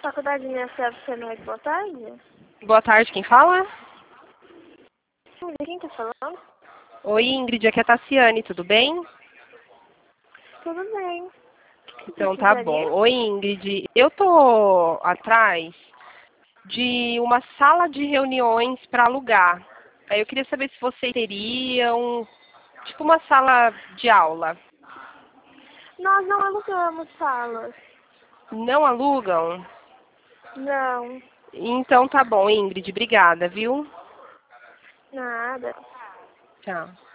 Faculdade Minha Serra, noite, boa tarde. Boa tarde, quem fala? Quem tá falando? Oi, Ingrid, aqui é a Tassiane, tudo bem? Tudo bem. Então tá bom. Oi, Ingrid, eu tô atrás de uma sala de reuniões para alugar. Aí eu queria saber se vocês teriam, tipo uma sala de aula. Nós não alugamos salas. Não alugam? Não. Então tá bom, Ingrid, obrigada, viu? Nada. Tchau.